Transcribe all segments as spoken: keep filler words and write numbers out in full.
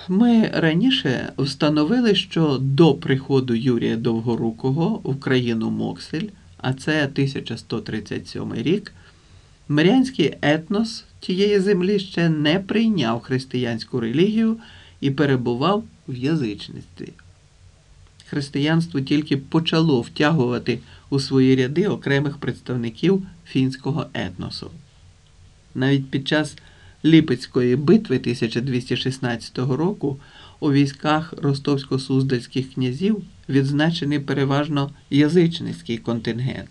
Ми раніше встановили, що до приходу Юрія Довгорукого в країну Моксель, а це тисяча сто тридцять сьомий рік, мирянський етнос тієї землі ще не прийняв християнську релігію і перебував в язичництві. Християнство тільки почало втягувати у свої ряди окремих представників фінського етносу. Навіть під час Липецької битви тисяча двісті шістнадцятого року у військах ростовсько-суздальських князів відзначений переважно язичницький контингент.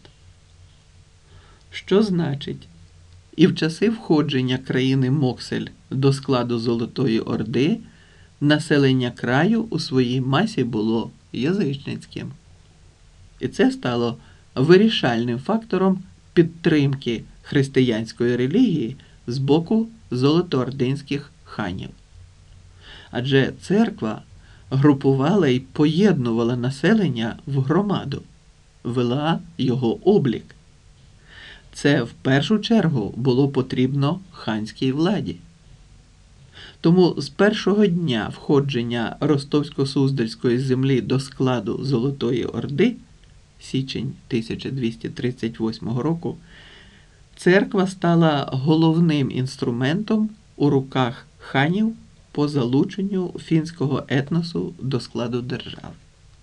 Що значить, і в часи входження країни Моксель до складу Золотої Орди населення краю у своїй масі було язичницьким. І це стало вирішальним фактором підтримки християнської релігії з боку золотоординських ханів. Адже церква групувала і поєднувала населення в громаду, вела його облік. Це в першу чергу було потрібно ханській владі. Тому з першого дня входження Ростовсько-Суздальської землі до складу Золотої Орди, січень тисяча двісті тридцять восьмого року, церква стала головним інструментом у руках ханів по залученню фінського етносу до складу держави.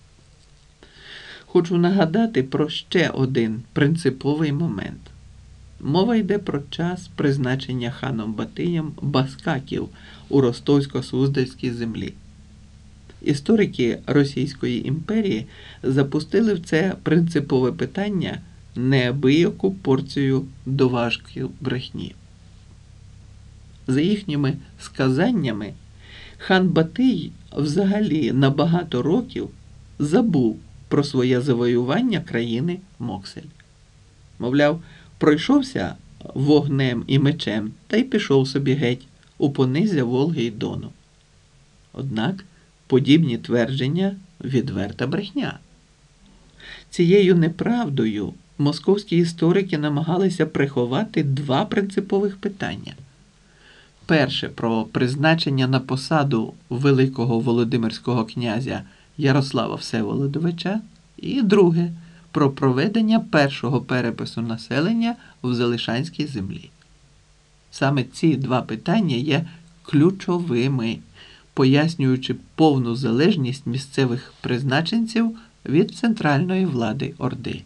Хочу нагадати про ще один принциповий момент. Мова йде про час призначення ханом Батиєм баскаків у Ростовсько-Суздальській землі. Історики Російської імперії запустили в це принципове питання неабияку порцію доважкої брехні. За їхніми сказаннями, хан Батий взагалі на багато років забув про своє завоювання країни Моксель. Мовляв, пройшовся вогнем і мечем та й пішов собі геть у понизя Волги й Дону. Однак подібні твердження – відверта брехня. Цією неправдою московські історики намагалися приховати два принципових питання. Перше – про призначення на посаду великого володимирського князя Ярослава Всеволодовича, і друге – про проведення першого перепису населення в Залишанській землі. Саме ці два питання є ключовими, пояснюючи повну залежність місцевих призначенців від центральної влади Орди.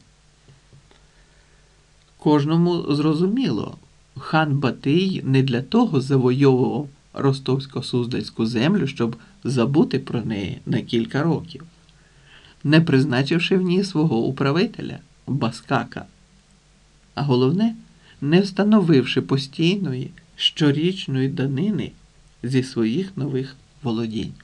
Кожному зрозуміло, хан Батий не для того завойовував Ростовсько-Суздальську землю, щоб забути про неї на кілька років, не призначивши в ній свого управителя – баскака. А головне, не встановивши постійної, щорічної данини зі своїх нових володінь.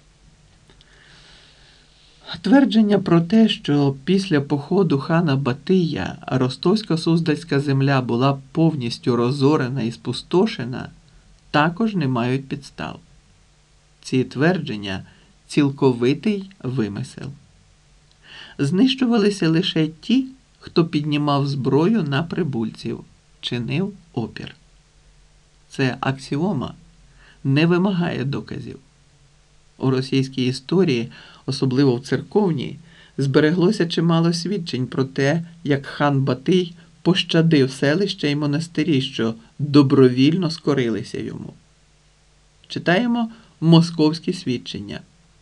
Твердження про те, що після походу хана Батия Ростовсько-Суздальська земля була повністю розорена і спустошена, також не мають підстав. Ці твердження – цілковитий вимисел. Знищувалися лише ті, хто піднімав зброю на прибульців, чинив опір. Це аксіома, не вимагає доказів. У російській історії, особливо в церковній, збереглося чимало свідчень про те, як хан Батий пощадив селища і монастирі, що добровільно скорилися йому. Читаємо московські свідчення.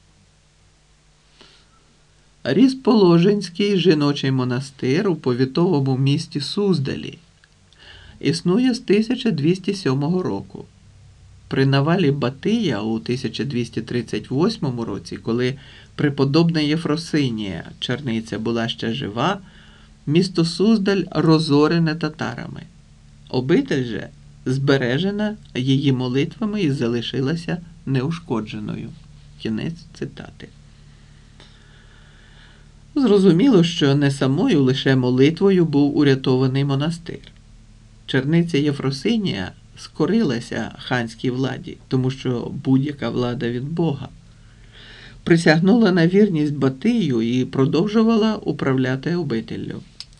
Різположенський жіночий монастир у повітовому місті Суздалі існує з тисяча двісті сьомого року. При навалі Батия у тисяча двісті тридцять восьмому році, коли преподобна Єфросинія, черниця, була ще жива, місто Суздаль розорене татарами. Обитель же збережена її молитвами і залишилася неушкодженою. Кінець цитати. Зрозуміло, що не самою лише молитвою був урятований монастир. Черниця Єфросинія скорилася ханській владі, тому що будь-яка влада від Бога. Присягнула на вірність Батию і продовжувала управляти обителлю.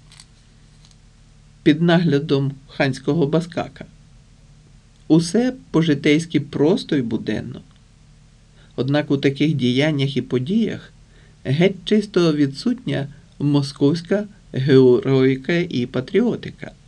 Під наглядом ханського баскака. Усе по-житейськи просто й буденно. Однак у таких діяннях і подіях геть чисто відсутня московська героїка і патріотика.